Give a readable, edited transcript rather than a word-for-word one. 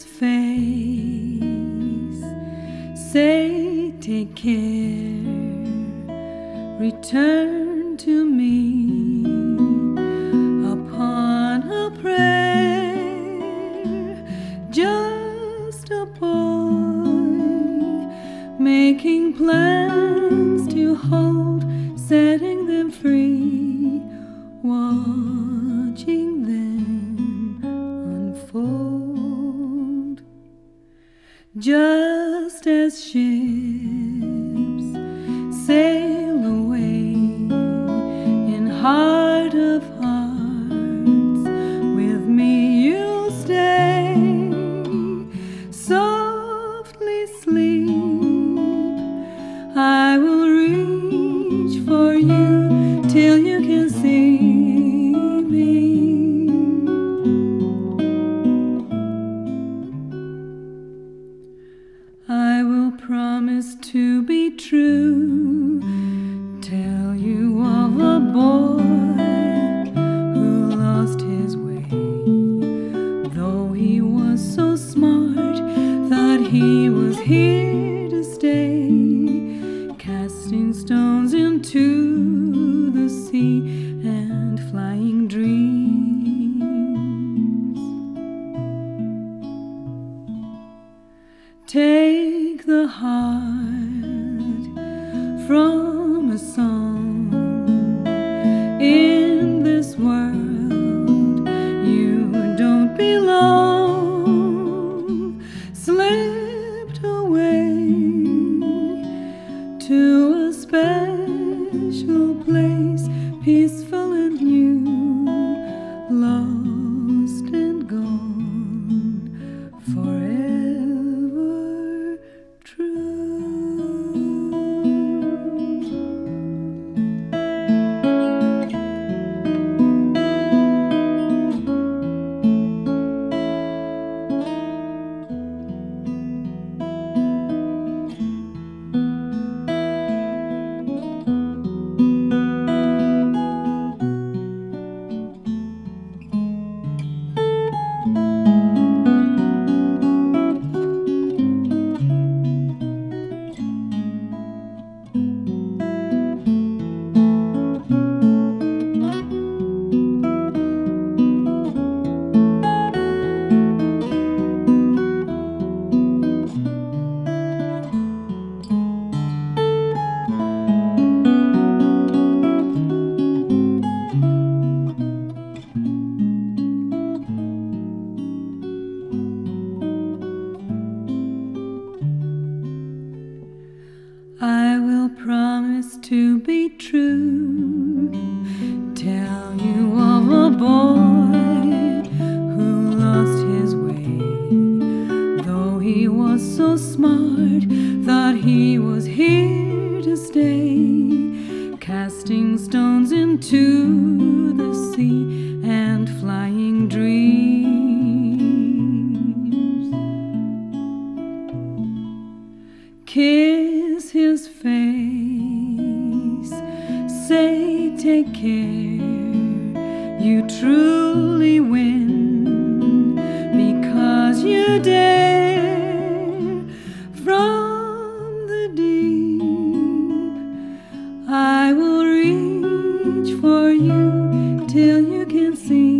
face, say take care, return to me upon a prayer. Just a boy making plans to hold, setting them free, watching them unfold. Just as ships sail away in heart of hearts, with me you'll stay. Softly sleep, I will reach for you till you can see me. I will promise to be true, tell you of a boy who lost his way. Though he was so smart, thought he was here to stay, casting stones into the sea and flying dreams. Take the heart from a song. In this world you don't belong, slipped away to a special place, peaceful and new, lost and gone, forever true. I will promise to be true, tell you of a boy who lost his way. Though he was so smart, thought he was here to stay, casting stones into the sea and flying dreams. Kiss his face, say take care, you truly win, because you dare. From the deep I will reach for you till you can see